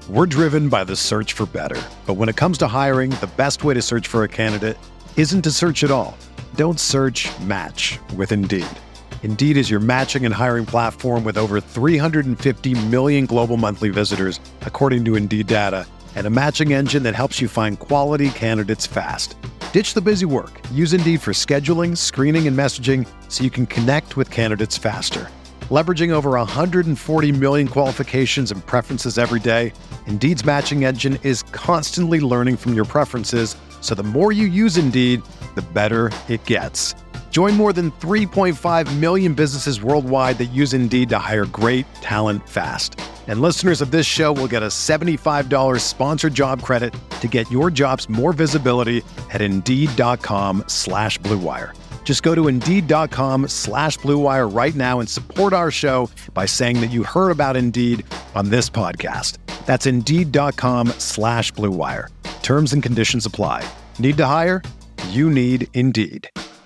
We're driven by the search for better. But when it comes to hiring, the best way to search for a candidate isn't to search at all. Don't search, match with Indeed. Indeed is your matching and hiring platform with over 350 million global monthly visitors, according to Indeed data, and a matching engine that helps you find quality candidates fast. Ditch the busy work. Use Indeed for scheduling, screening, and messaging so you can connect with candidates faster. Leveraging over 140 million qualifications and preferences every day, Indeed's matching engine is constantly learning from your preferences, so the more you use Indeed, the better it gets. Join more than 3.5 million businesses worldwide that use Indeed to hire great talent fast. And listeners of this show will get a $75 sponsored job credit to get your jobs more visibility at Indeed.com/Blue Wire. Just go to Indeed.com/Blue Wire right now and support our show by saying that you heard about Indeed on this podcast. That's Indeed.com/Blue Wire. Terms and conditions apply. Need to hire? You need Indeed.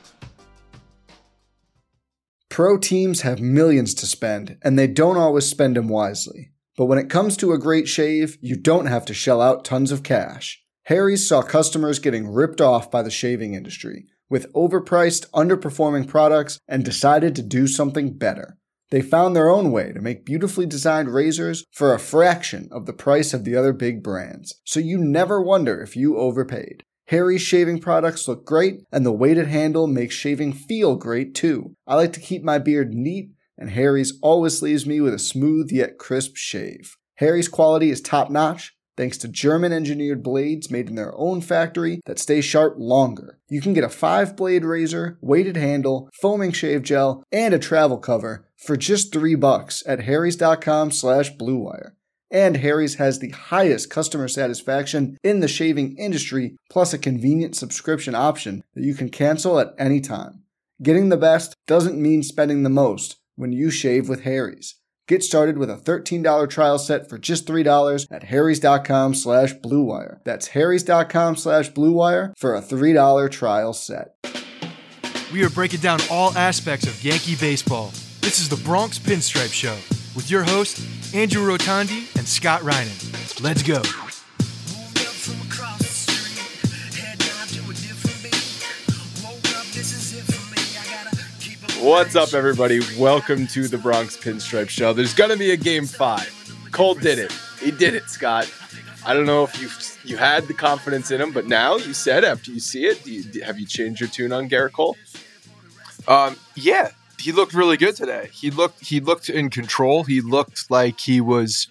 Pro teams have millions to spend, and they don't always spend them wisely. But when it comes to a great shave, you don't have to shell out tons of cash. Harry's saw customers getting ripped off by the shaving industry with overpriced, underperforming products and decided to do something better. They found their own way to make beautifully designed razors for a fraction of the price of the other big brands, so you never wonder if you overpaid. Harry's shaving products look great, and the weighted handle makes shaving feel great too. I like to keep my beard neat, and Harry's always leaves me with a smooth yet crisp shave. Harry's quality is top-notch, thanks to German-engineered blades made in their own factory that stay sharp longer. You can get a 5-blade razor, weighted handle, foaming shave gel, and a travel cover for just $3 at harrys.com/Blue Wire. And Harry's has the highest customer satisfaction in the shaving industry, plus a convenient subscription option that you can cancel at any time. Getting the best doesn't mean spending the most when you shave with Harry's. Get started with a $13 trial set for just $3 at harrys.com/Blue Wire. That's harrys.com/Blue Wire for a $3 trial set. We are breaking down all aspects of Yankee baseball. This is the Bronx Pinstripe Show with your hosts, Andrew Rotondi and Scott Reinen. Let's go. What's up, everybody? Welcome to the Bronx Pinstripe Show. There's going to be a Game 5. Cole did it. He did it, Scott. I don't know if you had the confidence in him, but now you said after you see it, have you changed your tune on Garrett Cole? Yeah. He looked really good today. He looked in control. He looked like he was,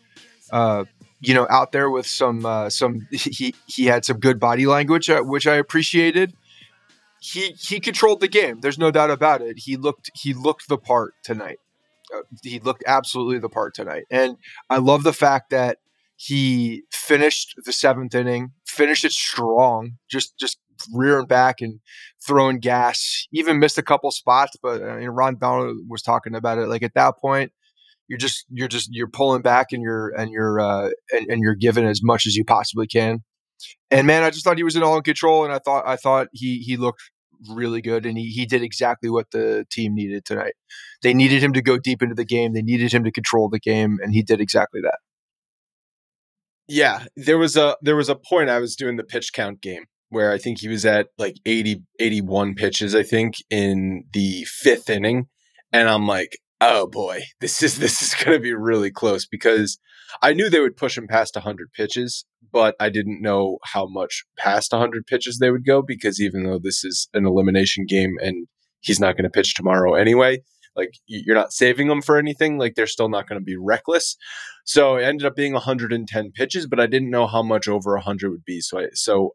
out there with some. He had some good body language, which I appreciated. He controlled the game. There's no doubt about it. He looked the part tonight. He looked absolutely the part tonight, and I love the fact that he finished the 7th inning, finished it strong, just rearing back and throwing gas. Even missed a couple spots, but Ron Donald was talking about it. Like at that point, you're pulling back and you're giving as much as you possibly can. And man, I just thought he was in all in control, and I thought he looked really good, and he did exactly what the team needed tonight. They needed him to go deep into the game. They needed him to control the game, and he did exactly that. Yeah, there was a point I was doing the pitch count game where I think he was at like 81 pitches, I think, in the 5th inning. And I'm like, oh boy, this is going to be really close, because I knew they would push him past 100 pitches, but I didn't know how much past 100 pitches they would go, because even though this is an elimination game and he's not going to pitch tomorrow anyway, like you're not saving them for anything. Like they're still not going to be reckless. So it ended up being 110 pitches, but I didn't know how much over 100 would be. So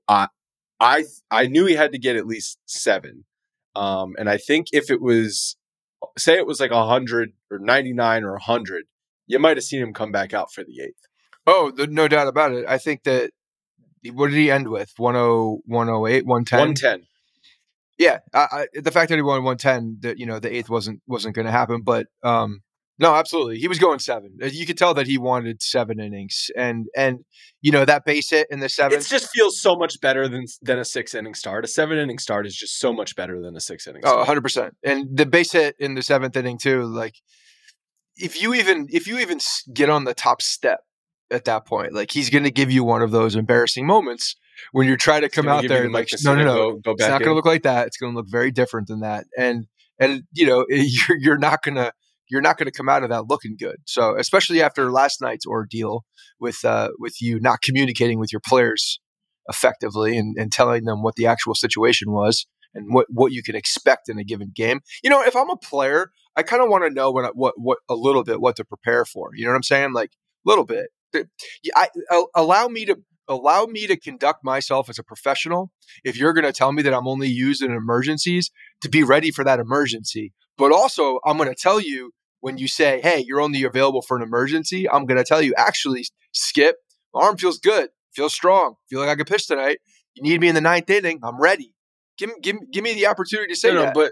I knew he had to get at least 7. And I think if it was, say it was like 100 or 99 or 100, you might have seen him come back out for the 8th. Oh, no doubt about it. I think that, what did he end with? 108, 110? 110. Yeah. The fact that he won 110, that, the 8th wasn't going to happen, but no, absolutely. He was going 7. You could tell that he wanted 7 innings, and that base hit in the 7th. It just feels so much better than a 6-inning start. A 7-inning start is just so much better than a 6-inning start. 100%. And the base hit in the 7th inning too. Like if you even get on the top step at that point. Like, he's going to give you one of those embarrassing moments when you're trying to come out there and like, no, go it's not going to look like that. It's going to look very different than that. And you're not going to come out of that looking good. So especially after last night's ordeal with you not communicating with your players effectively and telling them what the actual situation was and what you can expect in a given game. If I'm a player, I kind of want to know what a little bit what to prepare for. You know what I'm saying? Like, a little bit. Allow me to conduct myself as a professional. If you're going to tell me that I'm only used in emergencies, to be ready for that emergency. But also, I'm going to tell you when you say, hey, you're only available for an emergency, I'm going to tell you, actually, Skip, my arm feels good, feels strong, feel like I could pitch tonight. You need me in the 9th inning, I'm ready. Give me the opportunity to say that. But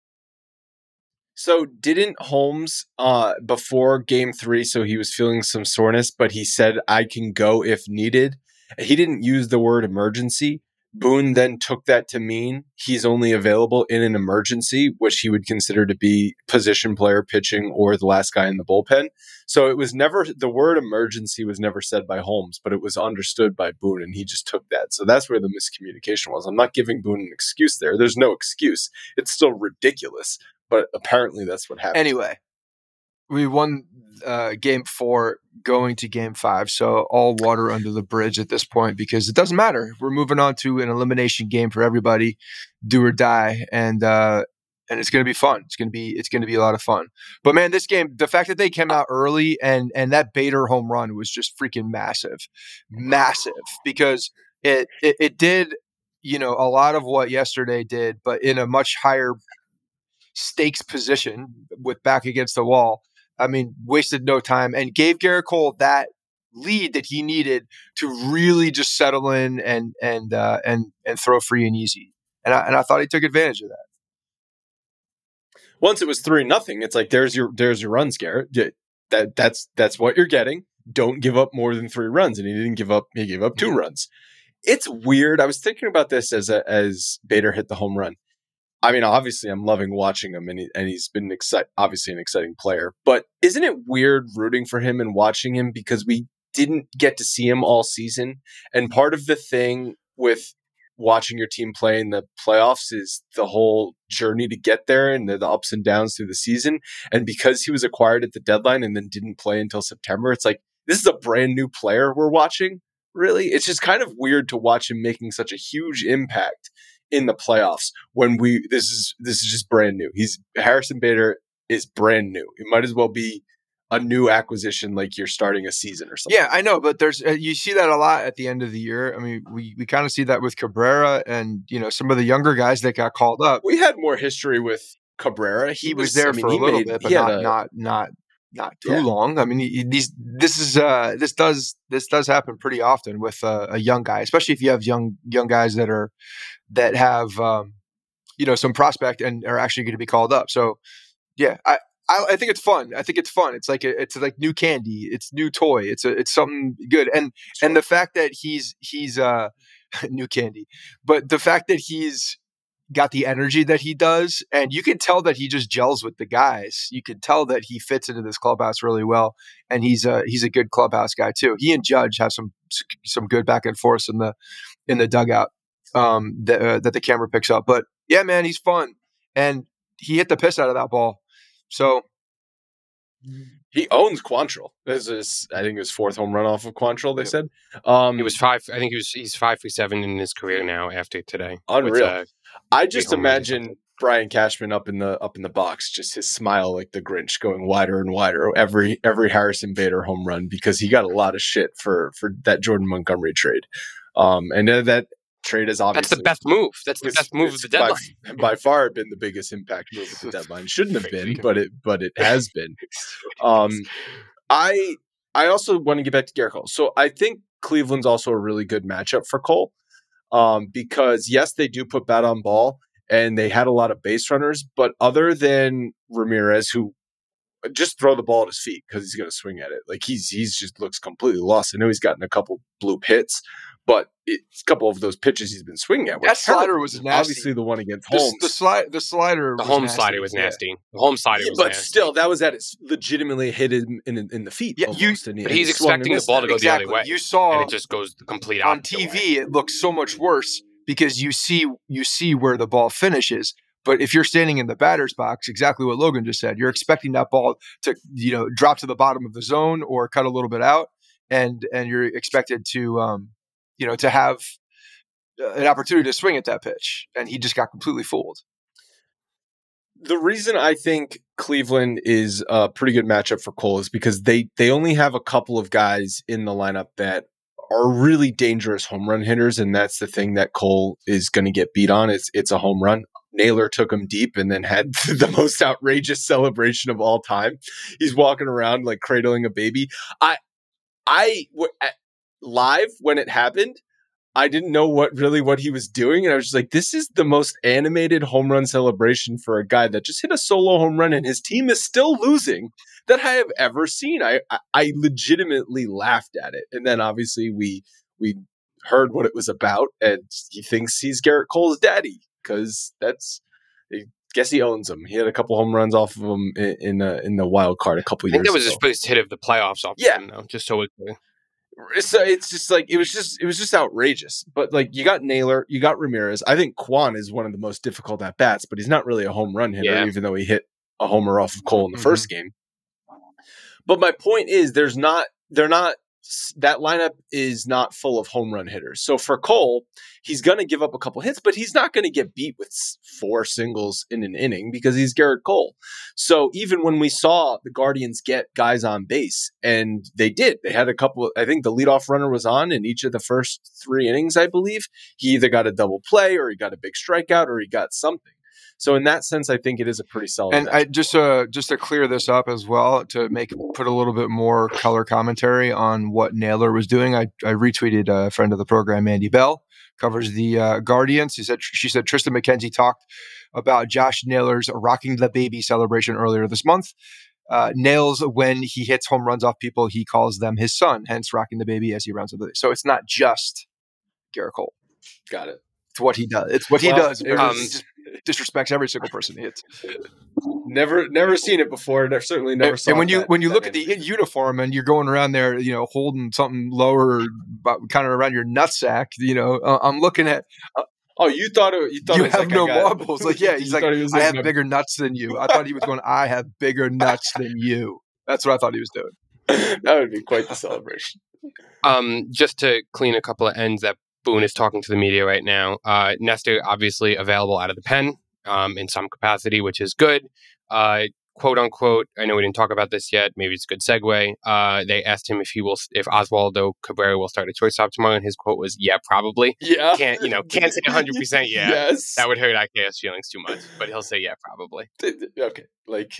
so didn't Holmes before game 3, so he was feeling some soreness, but he said, I can go if needed. He didn't use the word emergency. Boone then took that to mean he's only available in an emergency, which he would consider to be position player pitching or the last guy in the bullpen. So it was never, the word emergency was never said by Holmes, but it was understood by Boone, and he just took that. So that's where the miscommunication was. I'm not giving Boone an excuse there. There's no excuse. It's still ridiculous, but apparently that's what happened. Anyway, we won game 4 going to game 5. So all water under the bridge at this point, because it doesn't matter. We're moving on to an elimination game for everybody, do or die. And it's going to be fun. It's going to be a lot of fun. But man, this game, the fact that they came out early and that Bader home run was just freaking massive, because it did, a lot of what yesterday did, but in a much higher stakes position with back against the wall. I mean, wasted no time and gave Garrett Cole that lead that he needed to really just settle in and throw free and easy. And I thought he took advantage of that. Once it was 3-0, it's like there's your runs, Garrett. That's what you're getting. Don't give up more than 3 runs, and he didn't give up. He gave up 2 runs. It's weird. I was thinking about this as Bader hit the home run. I mean, obviously, I'm loving watching him, and he's been obviously an exciting player. But isn't it weird rooting for him and watching him because we didn't get to see him all season? And part of the thing with watching your team play in the playoffs is the whole journey to get there and the ups and downs through the season. And because he was acquired at the deadline and then didn't play until September, it's like, this is a brand new player we're watching. Really, it's just kind of weird to watch him making such a huge impact in the playoffs when this is just brand new. Harrison Bader is brand new. It might as well be a new acquisition, like you're starting a season or something. Yeah, I know, but there's you see that a lot at the end of the year. I mean, we kind of see that with Cabrera and some of the younger guys that got called up. We had more history with Cabrera. He was there for a little bit, but not too long. I mean, this does happen pretty often with a young guy, especially if you have young guys that have some prospect and are actually going to be called up. So yeah, I think it's fun. It's like new candy. It's new toy. It's something good. And the fact that he's new candy, but the fact that he's got the energy that he does, and you can tell that he just gels with the guys. You can tell that he fits into this clubhouse really well, and he's a good clubhouse guy too. He and Judge have some good back and forth in the dugout that the camera picks up. But yeah, man, he's fun, and he hit the piss out of that ball. So he owns Quantrill. This is, I think, his 4th home run off of Quantrill. They said he was 5. I think he's 5 for 7 in his career now after today. Unreal. With, I just imagine Brian Cashman up in the box, just his smile like the Grinch, going wider and wider every Harrison Bader home run, because he got a lot of shit for that Jordan Montgomery trade. And that trade is obviously that's the best move. That's the best move of the deadline. By far, been the biggest impact move of the deadline. Shouldn't have been, but it has been. I also want to get back to Garrett Cole. So I think Cleveland's also a really good matchup for Cole, because yes, they do put bat on ball and they had a lot of base runners, but other than Ramirez, who just throw the ball at his feet because he's going to swing at it. Like he's just looks completely lost. I know he's gotten a couple bloop hits, but a couple of those pitches he's been swinging at. That slider was nasty. Obviously, the one against Holmes. The slider. The Holmes slider was nasty. The Holmes slider was but nasty. Still, that was at its legitimately hit him in the feet. Yeah, almost, but he's expecting the ball to go the other way. You saw, and it just goes the complete on opposite TV. way. It looks so much worse because you see where the ball finishes. But if you're standing in the batter's box, exactly what Logan just said, you're expecting that ball to drop to the bottom of the zone or cut a little bit out, and you're expected to to have an opportunity to swing at that pitch, and he just got completely fooled. The reason I think Cleveland is a pretty good matchup for Cole is because they only have a couple of guys in the lineup that are really dangerous home run hitters, and that's the thing that Cole is going to get beat on. It's a home run. Naylor took him deep and then had the most outrageous celebration of all time. He's walking around like cradling a baby. Live when it happened, I didn't know what he was doing. And I was just like, this is the most animated home run celebration for a guy that just hit a solo home run and his team is still losing that I have ever seen. I legitimately laughed at it. And then obviously we heard what it was about, and he thinks he's Garrett Cole's daddy because I guess he owns him. He had a couple home runs off of him in the wild card a couple years ago. I think that was his first hit of the playoffs off him, though, just so it's clear. So it's just like it was just outrageous. But like you got Naylor, you got Ramirez. I think Kwan is one of the most difficult at bats, but he's not really a home run hitter, even though he hit a homer off of Cole in the first game. But my point is, that lineup is not full of home run hitters. So for Cole, he's going to give up a couple hits, but he's not going to get beat with 4 singles in an inning because he's Garrett Cole. So even when we saw the Guardians get guys on base, and they did, they had a couple, I think the leadoff runner was on in each of the first 3 innings, I believe. He either got a double play or he got a big strikeout or he got something. So in that sense, I think it is a pretty solid. And I just to clear this up as well, to put a little bit more color commentary on what Naylor was doing. I retweeted a friend of the program, Andy Bell, covers the Guardians. She said Tristan McKenzie talked about Josh Naylor's rocking the baby celebration earlier this month. Nails, when he hits home runs off people, he calls them his son, hence rocking the baby as he rounds up the. So it's not just Garrett Cole. Got it. It's what he does. It's what he does. He just disrespects every single person he hits. Never seen it before. Certainly never saw. And when you look at the uniform and you're going around there, holding something lower, kind of around your nutsack, I'm looking at. You thought you have like no marbles. Like, yeah, he's like, I have bigger nuts than you. I thought he was going, I have bigger nuts than you. That's what I thought he was doing. That would be quite the celebration. Just to clean a couple of ends that Boone is talking to the media right now. Nestor obviously available out of the pen in some capacity, which is good. Quote unquote, I know we didn't talk about this yet. Maybe it's a good segue. They asked him if Oswaldo Cabrera will start at shortstop tomorrow, and his quote was, "Yeah, probably." Yeah, can't say 100%. Yeah, yes, that would hurt IKF's feelings too much, but he'll say, "Yeah, probably." Okay, like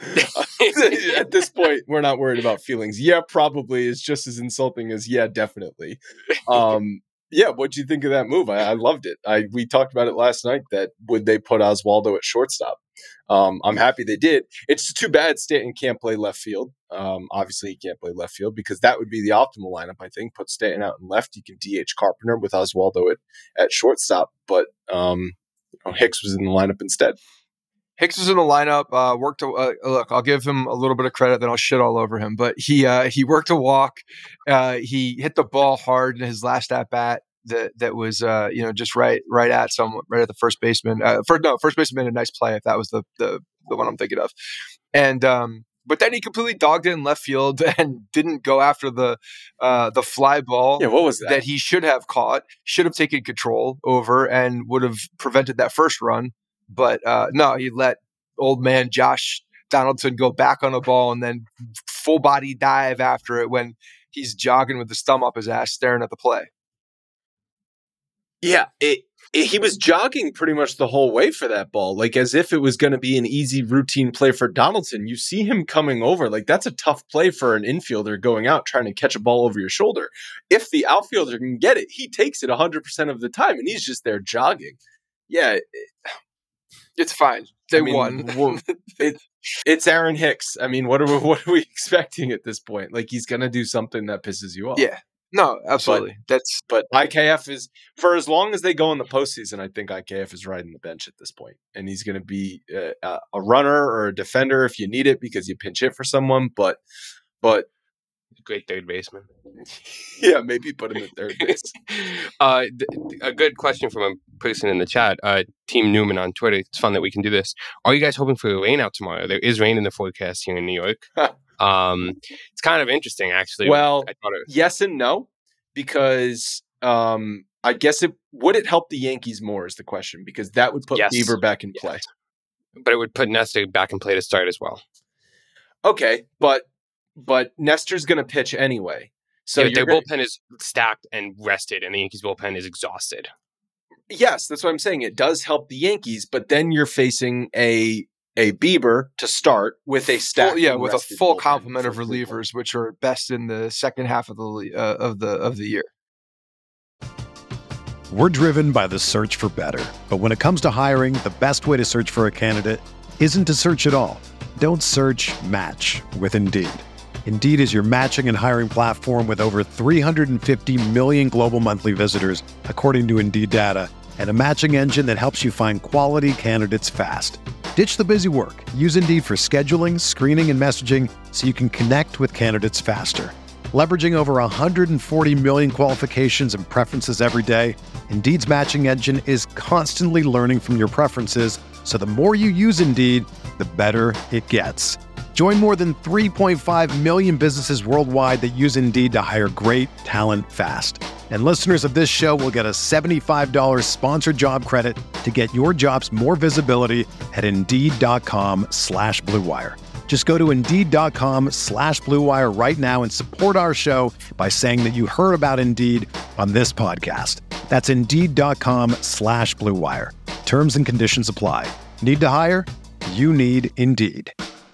at this point, we're not worried about feelings. Yeah, probably is just as insulting as yeah, definitely. Yeah, what'd you think of that move? I loved it. We talked about it last night, that would they put Oswaldo at shortstop? I'm happy they did. It's too bad Stanton can't play left field. Obviously, he can't play left field because that would be the optimal lineup, I think. Put Stanton out in left. You can DH Carpenter with Oswaldo at shortstop. But Hicks was in the lineup instead. Hicks was in the lineup, worked look, I'll give him a little bit of credit, then I'll shit all over him. But he worked a walk. He hit the ball hard in his last at bat that was just right at the first baseman. First baseman made a nice play if that was the one I'm thinking of. And but then he completely dogged it in left field and didn't go after the fly ball. Yeah, what was that? That he should have caught, should have taken control over, and would have prevented that first run. But no, he let old man Josh Donaldson go back on the ball and then full body dive after it when he's jogging with his thumb up his ass, staring at the play. Yeah, he was jogging pretty much the whole way for that ball, like as if it was going to be an easy routine play for Donaldson. You see him coming over, like that's a tough play for an infielder going out trying to catch a ball over your shoulder. If the outfielder can get it, he takes it 100% of the time, and he's just there jogging. Yeah. It's fine. They won. It's Aaron Hicks. I mean, what are we expecting at this point? Like, he's gonna do something that pisses you off. Yeah. No, absolutely. But IKF is, for as long as they go in the postseason, I think IKF is riding the bench at this point, and he's going to be a runner or a defender if you need it because you pinch hit for someone. But great third baseman. Yeah, maybe put him at third base. A good question from a person in the chat, Team Newman on Twitter. It's fun that we can do this. Are you guys hoping for rain out tomorrow? There is rain in the forecast here in New York. It's kind of interesting, actually. Well, yes and no, because I guess would it help the Yankees more is the question, because that would put Bieber back in play. But it would put Nestor back in play to start as well. Okay, but Nestor's going to pitch anyway. So their bullpen is stacked and rested, and the Yankees' bullpen is exhausted. Yes, that's what I'm saying. It does help the Yankees, but then you're facing a Bieber to start with a stacked, with a full complement of relievers, which are best in the second half of the year. We're driven by the search for better, but when it comes to hiring, the best way to search for a candidate isn't to search at all. Don't search, match with Indeed. Indeed is your matching and hiring platform with over 350 million global monthly visitors, according to Indeed data, and a matching engine that helps you find quality candidates fast. Ditch the busy work. Use Indeed for scheduling, screening, and messaging so you can connect with candidates faster. Leveraging over 140 million qualifications and preferences every day, Indeed's matching engine is constantly learning from your preferences, so the more you use Indeed, the better it gets. Join more than 3.5 million businesses worldwide that use Indeed to hire great talent fast. And listeners of this show will get a $75 sponsored job credit to get your jobs more visibility at Indeed.com/Blue Wire. Just go to Indeed.com/Blue Wire right now and support our show by saying that you heard about Indeed on this podcast. That's Indeed.com/Blue Wire. Terms and conditions apply. Need to hire? You need Indeed.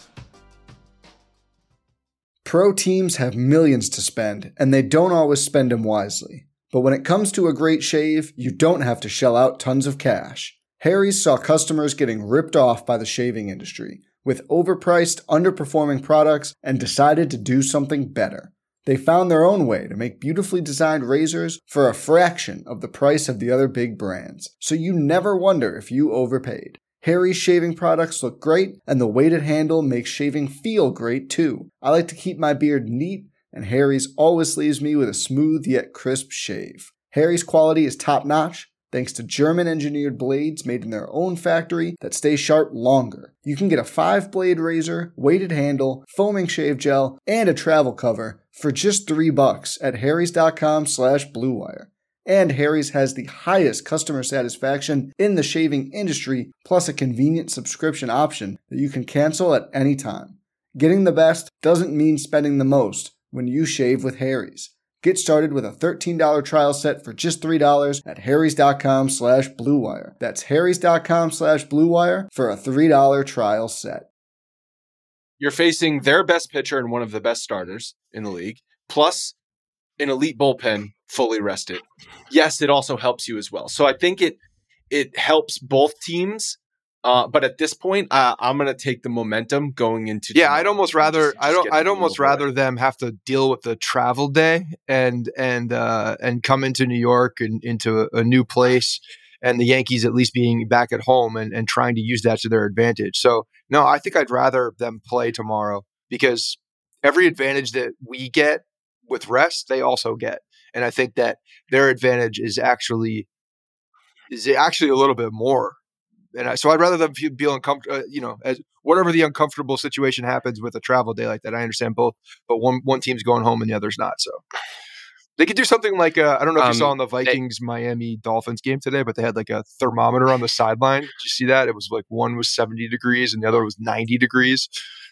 Pro teams have millions to spend, and they don't always spend them wisely. But when it comes to a great shave, you don't have to shell out tons of cash. Harry's saw customers getting ripped off by the shaving industry with overpriced, underperforming products and decided to do something better. They found their own way to make beautifully designed razors for a fraction of the price of the other big brands, so you never wonder if you overpaid. Harry's shaving products look great, and the weighted handle makes shaving feel great too. I like to keep my beard neat, and Harry's always leaves me with a smooth yet crisp shave. Harry's quality is top-notch, thanks to German-engineered blades made in their own factory that stay sharp longer. You can get a 5-blade razor, weighted handle, foaming shave gel, and a travel cover for just $3 at harrys.com/Blue Wire. And Harry's has the highest customer satisfaction in the shaving industry, plus a convenient subscription option that you can cancel at any time. Getting the best doesn't mean spending the most when you shave with Harry's. Get started with a $13 trial set for just $3 at harrys.com/Blue Wire. That's harrys.com/Blue Wire for a $3 trial set. You're facing their best pitcher and one of the best starters in the league, plus an elite bullpen fully rested. Yes, it also helps you as well. So I think it helps both teams. But at this point, I'm going to take the momentum going into. Yeah, I'd almost rather them have to deal with the travel day and come into New York and into a new place, and the Yankees at least being back at home and trying to use that to their advantage. So no, I think I'd rather them play tomorrow, because every advantage that we get with rest, they also get, and I think that their advantage is actually a little bit more. And so I'd rather them feel uncomfortable, as whatever the uncomfortable situation happens with a travel day like that. I understand both, but one team's going home and the other's not. So they could do something like, I don't know if you saw in the Vikings Miami Dolphins game today, but they had like a thermometer on the sideline. Did you see that? It was like one was 70 degrees and the other was 90 degrees.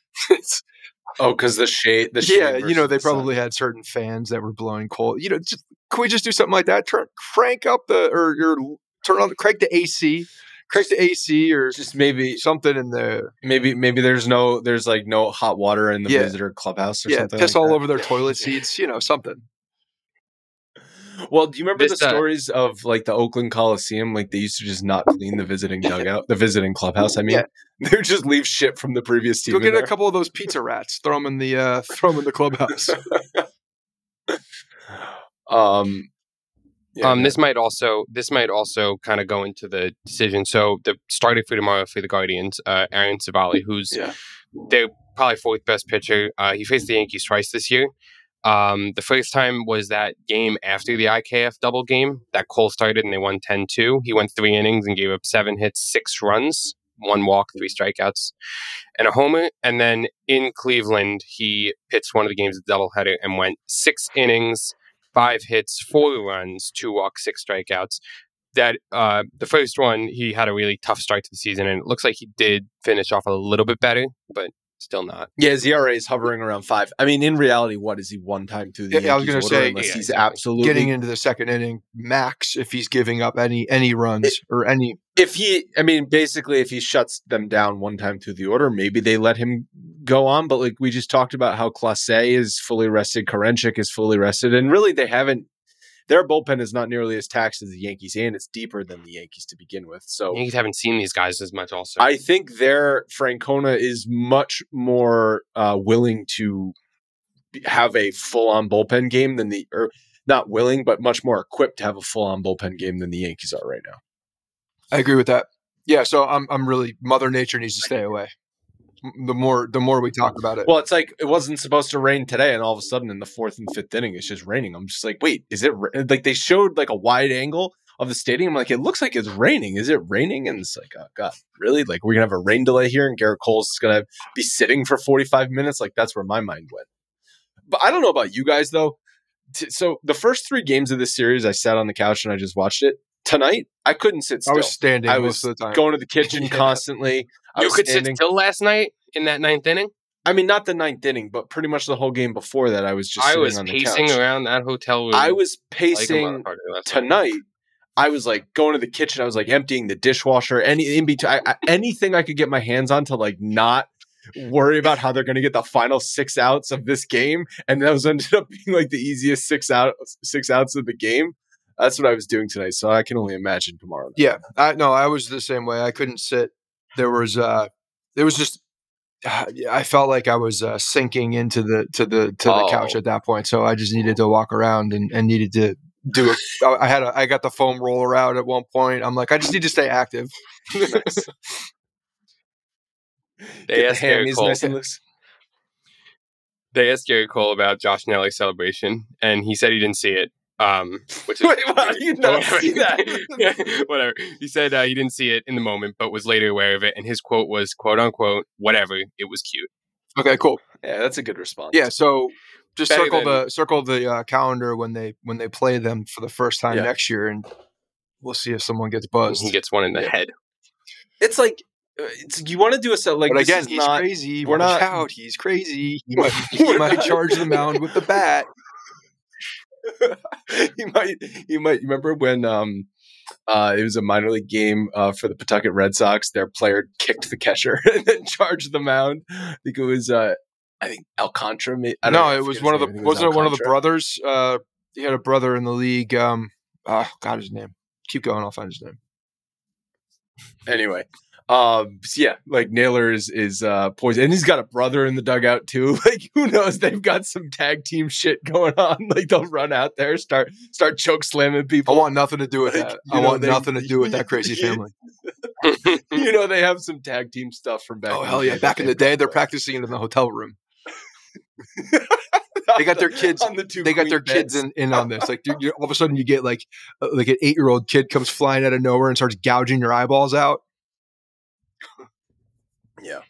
Because the shade. Yeah, they probably had certain fans that were blowing cold. Can we just do something like that? Crank up turn on, crank the AC. Crank the AC, or just maybe something in there. Maybe there's no hot water in the visitor clubhouse or something. Piss like all that. over their toilet seats, something. Well, do you remember This, the stories of like the Oakland Coliseum? Like they used to just not clean the visiting dugout, the visiting clubhouse. I mean, Yeah. they would just leave shit from the previous team. Go get in a couple of those pizza rats, throw them in the clubhouse. Yeah, this might also kind of go into the decision. So the starter for tomorrow for the Guardians, Aaron Savali, who's their probably fourth best pitcher. He faced the Yankees twice this year. The first time was that game after the IKF double game that Cole started and they won 10-2. He went 3 innings and gave up 7 hits, 6 runs, 1 walk, 3 strikeouts, and a homer. And then in Cleveland, he pitched one of the games of the doubleheader and went 6 innings, 5 hits, 4 runs, 2 walks, 6 strikeouts. That the first one, he had a really tough start to the season, and it looks like he did finish off a little bit better, but still not. Yeah, his ERA is hovering around 5. I mean, in reality, what is he one time through the Yeah, I was Yankees gonna order say, unless yeah, he's exactly. absolutely Getting into the second inning max if he's giving up any runs or any. basically if he shuts them down one time through the order, maybe they let him go on. But like we just talked about how Clase is fully rested, Karenchik is fully rested, and really their bullpen is not nearly as taxed as the Yankees, and it's deeper than the Yankees to begin with. So Yankees haven't seen these guys as much also. I think their Francona is much more willing to have a full-on bullpen game than not willing, but much more equipped to have a full-on bullpen game than the Yankees are right now. I agree with that. Yeah, so I'm really Mother Nature needs to stay away. The more we talk about it. Well, it's like it wasn't supposed to rain today, and all of a sudden in the 4th and 5th inning, it's just raining. I'm just like, wait, is it like they showed like a wide angle of the stadium? I'm like, it looks like it's raining. Is it raining? And it's like, oh god, really? Like we're gonna have a rain delay here, and Garrett Cole's gonna be sitting for 45 minutes? Like that's where my mind went. But I don't know about you guys though. So the first 3 games of this series, I sat on the couch and I just watched it. Tonight, I couldn't sit still. I was standing I most was of the time. going to the kitchen constantly. I You was could standing. sit still last night in that 9th inning? I mean, not the 9th inning, but pretty much the whole game before that. I was just sitting on the pacing couch. around that hotel room. I was like a pacing motherfucker last night. tonight. I was like going to the kitchen. I was like emptying the dishwasher. In between, anything I could get my hands on to like not worry about how they're going to get the final 6 outs of this game, and those ended up being like the easiest 6 outs of the game. That's what I was doing tonight. So I can only imagine tomorrow night. Yeah, I was the same way. I couldn't sit. There was just I felt like I was sinking into the couch at that point. So I just needed to walk around and needed to do it. I got the foam roller out at one point. I'm like, I just need to stay active. They asked Gary Cole. Nice and loose. They asked Gary Cole about Josh Nelly's celebration, and he said he didn't see it. Which is Wait, why do you not see that? Whatever. He said he didn't see it in the moment, but was later aware of it. And his quote was, "quote unquote, whatever. It was cute." Okay, cool. Yeah, that's a good response. Yeah, so just Better circle the calendar when they play them for the first time Yeah. next year, and we'll see if someone gets buzzed. He gets one in the head. It's like you want to do a set like But this again, is he's not, crazy. we're Watch not- out, he's crazy. He might charge the mound with the bat. He might remember when it was a minor league game for the Pawtucket Red Sox. Their player kicked the catcher and then charged the mound. I think it was Alcantara. It was one of the wasn't it one of the brothers? He had a brother in the league. Got his name. Keep going, I'll find his name. Anyway, so yeah, like Naylor is poison, and he's got a brother in the dugout too. Like who knows? They've got some tag team shit going on. Like they'll run out there, start choke slamming I people. want nothing to do with Like, that. you I know, want nothing to do with that crazy family. You know they have some tag team stuff from back. Oh hell yeah! Back in the day, they're practicing it in the hotel room. They got their kids. on the two. They got their queen kids beds. in on this. Like all of a sudden, you get like an 8-year-old kid comes flying out of nowhere and starts gouging your eyeballs out. Yeah.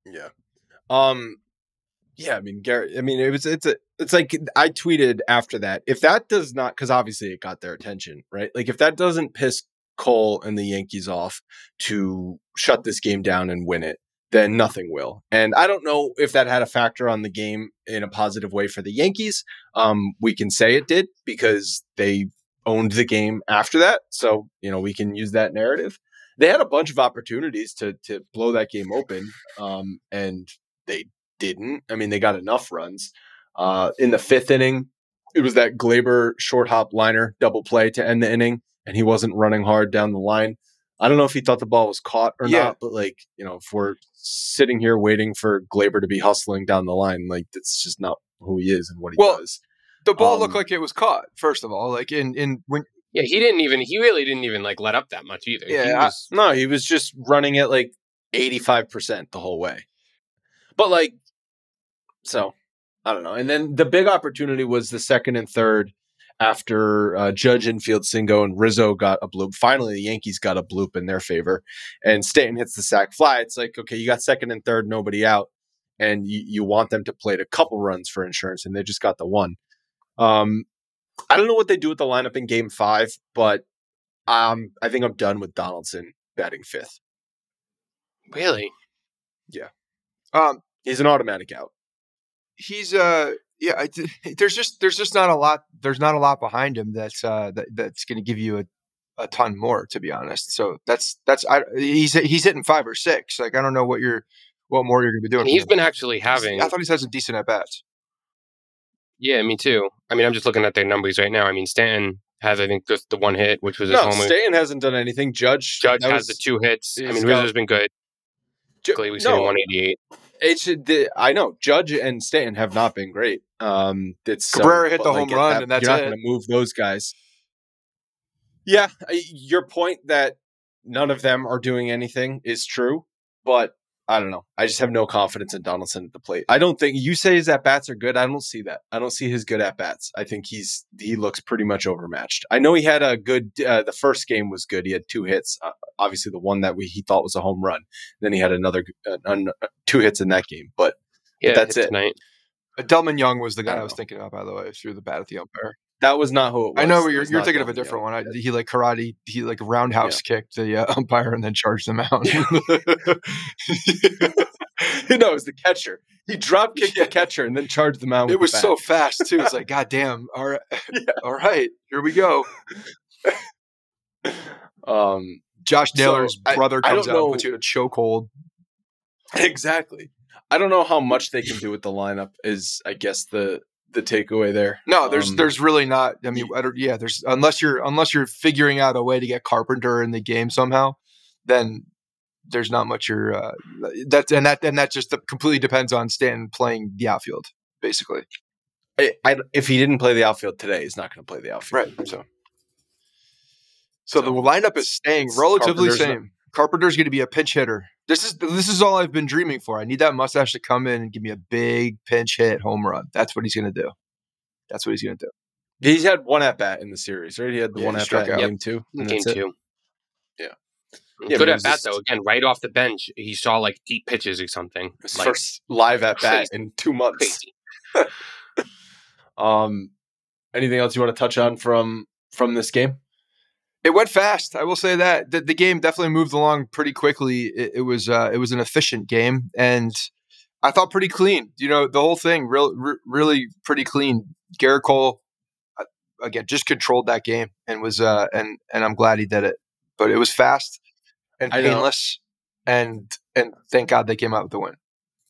Yeah. I mean, Garrett. I mean, it's like I tweeted after that. If that does not, because obviously it got their attention, right? Like if that doesn't piss Cole and the Yankees off to shut this game down and win it, then nothing will. And I don't know if that had a factor on the game in a positive way for the Yankees. We can say it did because they owned the game after that. So, we can use that narrative. They had a bunch of opportunities to blow that game open, and they didn't. I mean, they got enough runs. In the 5th inning, it was that Glaber short hop liner double play to end the inning, and he wasn't running hard down the line. I don't know if he thought the ball was caught or not, but like, if we're sitting here waiting for Glaber to be hustling down the line, like that's just not who he is and what he does. The ball looked like it was caught, first of all. Like when he really didn't even like let up that much either. Yeah, he was just running at like 85% the whole way. But like, so I don't know. And then the big opportunity was the second and third after Judge, infield single, and Rizzo got a bloop. Finally, the Yankees got a bloop in their favor, and Stanton hits the sac fly. It's like, okay, you got second and third, nobody out, and you want them to play a couple runs for insurance, and they just got the one. I don't know what they do with the lineup in Game 5, but I think I'm done with Donaldson batting fifth. Really? Yeah. He's an automatic out. He's there's just not a lot. There's not a lot behind him that's going to give you a ton more, to be honest. So he's hitting 5 or 6. Like I don't know what more you're going to be doing. And he's been actually having. I thought he's had some decent at bats. Yeah, me too. I mean, I'm just looking at their numbers right now. I mean, Stanton has, I think, just the one hit, which was his homer. Stanton hasn't done anything. Judge has the 2 hits. I mean, Rizzo's been good. We've seen 188. I know Judge and Stanton have not been great. Cabrera hit the home run, and that's you're not going to move those guys. Yeah, your point that none of them are doing anything is true, but I don't know. I just have no confidence in Donaldson at the plate. I don't think you say his at bats are good. I don't see that. I don't see his good at bats. I think he looks pretty much overmatched. I know he had a good. The first game was good. He had 2 hits. Obviously, the one that he thought was a home run. Then he had another 2 hits in that game. But that's it. Tonight. Delman Young was the guy I was thinking about, by the way, through the bat at the umpire. That was not who it was. I know you're thinking of a different one. He like karate. He like roundhouse kicked the umpire and then charged him out. No, it was the catcher. He drop kicked the catcher and then charged the mound. It was so fast too. It's like, God damn! All right, all right, here we go. Josh Naylor's brother comes out and puts you in a chokehold. Exactly. I don't know how much they can do with the lineup. Is I guess the takeaway there. No, there's really not. I mean, there's unless you're figuring out a way to get Carpenter in the game somehow, then there's not much that just completely depends on Stanton playing the outfield, basically. If he didn't play the outfield today, he's not going to play the outfield. Right. So the lineup is staying relatively same. Carpenter's going to be a pinch hitter. This is all I've been dreaming for. I need that mustache to come in and give me a big pinch hit home run. That's what he's going to do. He's had 1 at bat in the series, right? He had the 1 at bat in Game 2. Game 2. Yeah. Good at bat though. Again, right off the bench, he saw like deep pitches or something. His first live at bat in 2 months. Anything else you want to touch on from this game? It went fast. I will say that the game definitely moved along pretty quickly. It was an efficient game, and I thought pretty clean. The whole thing really pretty clean. Garrett Cole again just controlled that game and was and I'm glad he did it. But it was fast and painless, and thank God they came out with the win.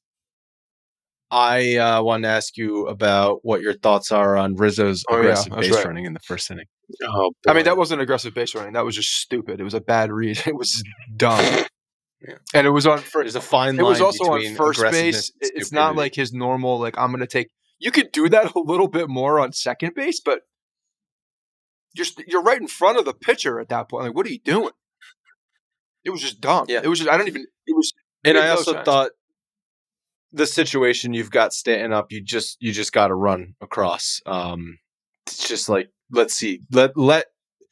I wanted to ask you about what your thoughts are on Rizzo's aggressive base running in the first inning. Oh, I mean, that wasn't aggressive base running. That was just stupid. It was a bad read. It was dumb. Yeah. And it was on first. There's a fine line. It was also on first base. It's not like his normal, like, I'm going to take. You could do that a little bit more on second base, but you're right in front of the pitcher at that point. Like, what are you doing? It was just dumb. Yeah. It was just, and I also thought the situation, you've got Stanton up, you just got to run across. It's just like, let's see, let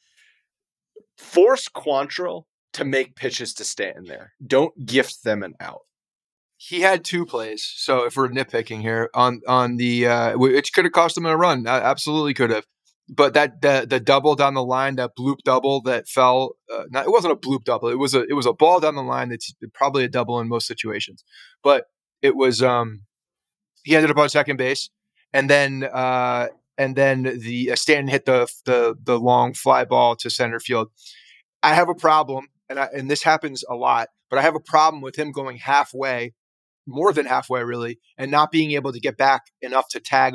force Quantrill to make pitches to Stanton there. Don't gift them an out. He had 2 plays. So if we're nitpicking here on the, it could have cost him a run. Absolutely could have. But that the double down the line, that bloop double that fell, it wasn't a bloop double. It was a ball down the line that's probably a double in most situations. But it was he ended up on second base, and then the Stanton hit the long fly ball to center field. I have a problem, and this happens a lot, but I have a problem with him going halfway, more than halfway really, and not being able to get back enough to tag up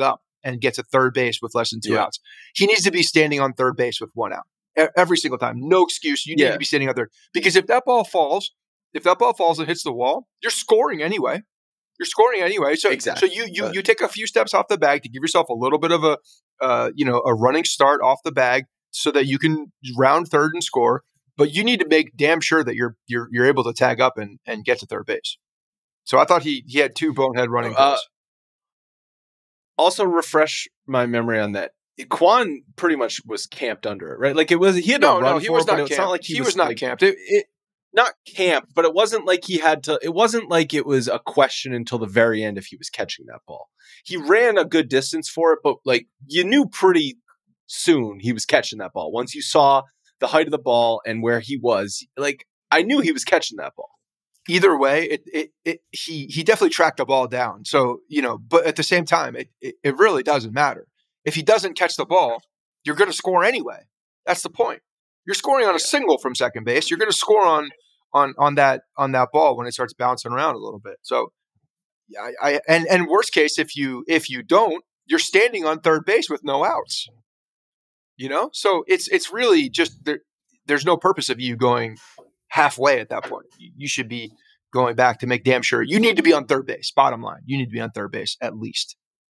and get to third base with less than 2 outs. He needs to be standing on third base with 1 out every single time. No excuse. You need to be standing out there, because if that ball falls and hits the wall, you're scoring anyway. So, exactly. So you take a few steps off the bag to give yourself a little bit of a running start off the bag so that you can round third and score. But you need to make damn sure that you're able to tag up and get to third base. So I thought he had 2 bonehead running plays. Also, refresh my memory on that. Kwan pretty much was camped under it, right? Like he had to run. He was not camped. It's not like he was not like, camped. Not camped, but it wasn't like he had to. It wasn't like it was a question until the very end if he was catching that ball. He ran a good distance for it, but like you knew pretty soon he was catching that ball. Once you saw the height of the ball and where he was, like I knew he was catching that ball. Either way, he definitely tracked the ball down. So, but at the same time, it really doesn't matter. If he doesn't catch the ball, you're going to score anyway. That's the point. You're scoring on a single from second base. You're going to score on that ball when it starts bouncing around a little bit. So, and worst case, if you don't, you're standing on third base with no outs. So it's really just there's no purpose of you going halfway at that point. You should be going back to make damn sure you need to be on third base. Bottom line, you need to be on third base at least.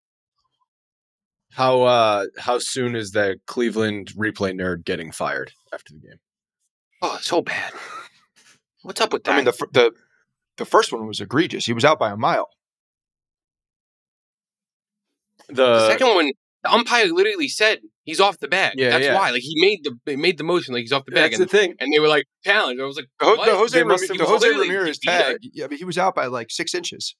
How soon is the Cleveland replay nerd getting fired after the game? Oh, so bad. What's up with that? I mean, the first one was egregious. He was out by a mile. The second one, the umpire literally said he's off the bag. That's why. Like he made the motion like he's off the bag. That's the thing. And they were like, challenge. I was like, the Jose Ramirez tag. Yeah, but he was out by like 6 inches.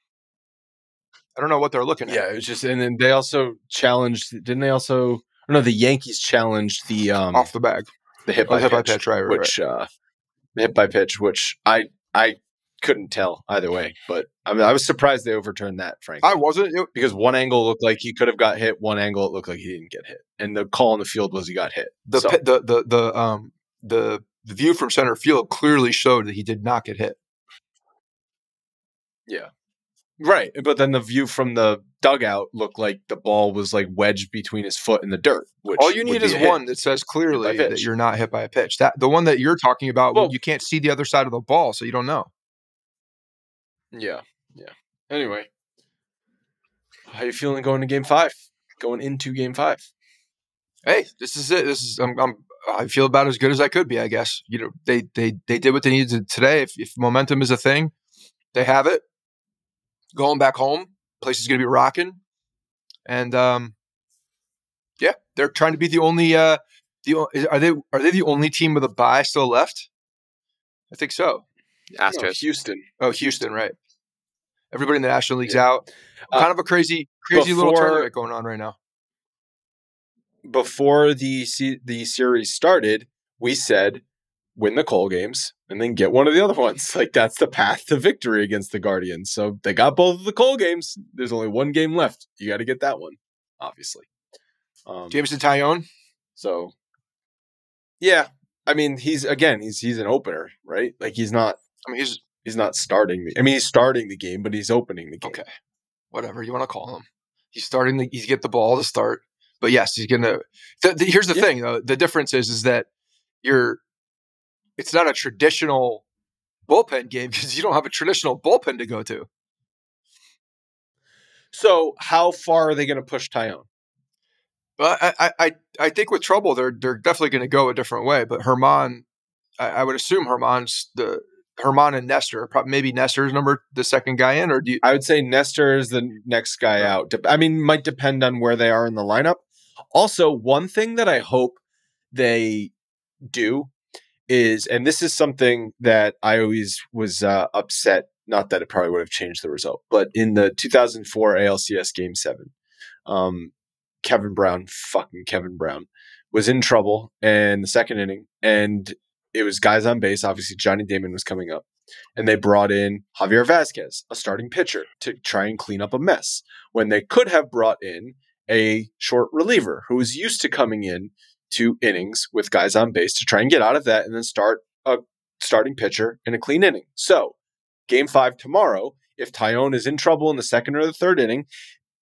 I don't know what they're looking at. Yeah, it was just, and then they also challenged. Didn't they also? No, the Yankees challenged the off the bag, the hit by pitch, right? Which the hit by pitch, which I couldn't tell either way. But I mean, I was surprised they overturned that. Frankly, I wasn't, because one angle looked like he could have got hit, one angle it looked like he didn't get hit, and the call on the field was he got hit. The view from center field clearly showed that he did not get hit. Yeah. Right, but then the view from the dugout looked like the ball was like wedged between his foot in the dirt. Which all you need is one that says clearly that you're not hit by a pitch. That the one that you're talking about, you can't see the other side of the ball, so you don't know. Yeah. Anyway, how you feeling going to Game 5? Going into Game 5? Hey, this is it. I feel about as good as I could be, I guess. They did what they needed today. If momentum is a thing, they have it. Going back home, place is going to be rocking, and they're trying to be the only. Are they the only team with a bye still left? I think so. Astros, Houston. Oh, Houston, right? Everybody in the National League's out. Kind of a crazy little tournament going on right now. Before the series started, we said win the Cole games and then get one of the other ones. Like that's the path to victory against the Guardians. So they got both of the Cole games. There's only one game left. You got to get that one, obviously. Jameson Taillon. So, yeah. I mean, he's an opener, right? Like he's not. I mean, he's not starting. He's starting the game, but he's opening the game. Okay, whatever you want to call him. He's starting. He's get the ball to start. But yes, he's gonna. Here's the thing, though. The difference is that it's not a traditional bullpen game because you don't have a traditional bullpen to go to. So how far are they going to push Taillon? Well, I think with trouble, they're definitely going to go a different way. But Herman, I would assume Herman and Nestor, maybe Nestor's the second guy in, or do you? I would say Nestor is the next guy out. I mean, might depend on where they are in the lineup. Also, one thing that I hope they do is, and this is something that I always was upset, not that it probably would have changed the result, but in the 2004 ALCS Game 7, Kevin Brown was in trouble in the second inning, and it was guys on base. Obviously, Johnny Damon was coming up, and they brought in Javier Vazquez, a starting pitcher, to try and clean up a mess, when they could have brought in a short reliever who was used to coming in to innings with guys on base to try and get out of that and then start a starting pitcher in a clean inning. So, Game 5 tomorrow, if Taillon is in trouble in the second or the third inning,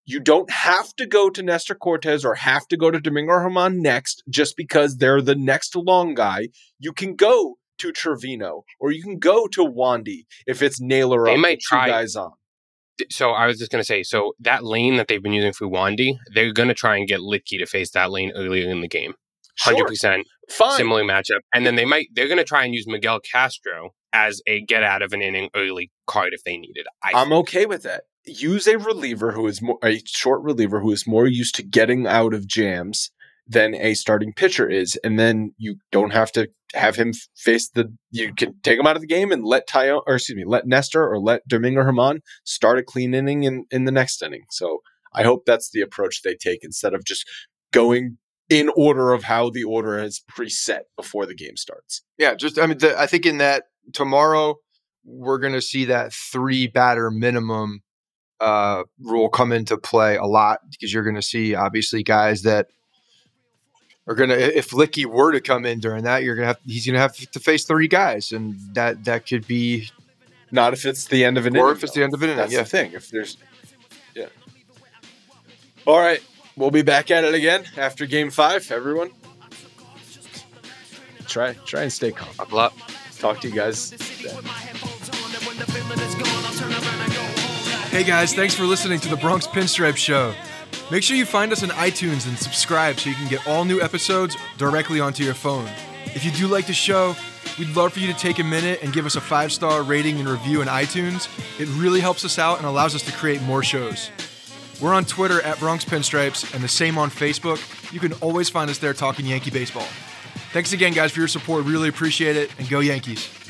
You don't have to go to Nestor Cortes or have to go to Domingo Germán next just because they're the next long guy. You can go to Trevino or you can go to Wandy if it's Naylor up with two guys on. So I was just going to say, so that lane that they've been using for Wandy, they're going to try and get Litke to face that lane earlier in the game. 100%. Fine. Similar matchup. And then they're going to try and use Miguel Castro as a get out of an inning early card if they need it. I'm okay with that. Use a reliever a short reliever who is more used to getting out of jams than a starting pitcher is. And then you don't have to have him face you can take him out of the game and let Nestor or let Domingo Germán start a clean inning in the next inning. So I hope that's the approach they take instead of just going in order of how the order is preset before the game starts. Yeah, I think in that tomorrow we're going to see that 3 batter minimum rule come into play a lot because you're going to see obviously guys that are going to, if Litke were to come in during that, he's going to have to face 30 guys, and that could be not if it's the end of an inning. Or if it's the end of an inning. That's the thing. If there's, yeah. All right, we'll be back at it again after Game 5. Everyone, try and stay calm. Buckle up. Talk to you guys then. Hey guys, thanks for listening to the Bronx Pinstripe Show. Make sure you find us on iTunes and subscribe so you can get all new episodes directly onto your phone. If you do like the show, we'd love for you to take a minute and give us a 5-star rating and review in iTunes. It really helps us out and allows us to create more shows. We're on Twitter at Bronx Pinstripes and the same on Facebook. You can always find us there talking Yankee baseball. Thanks again, guys, for your support. Really appreciate it, and go Yankees.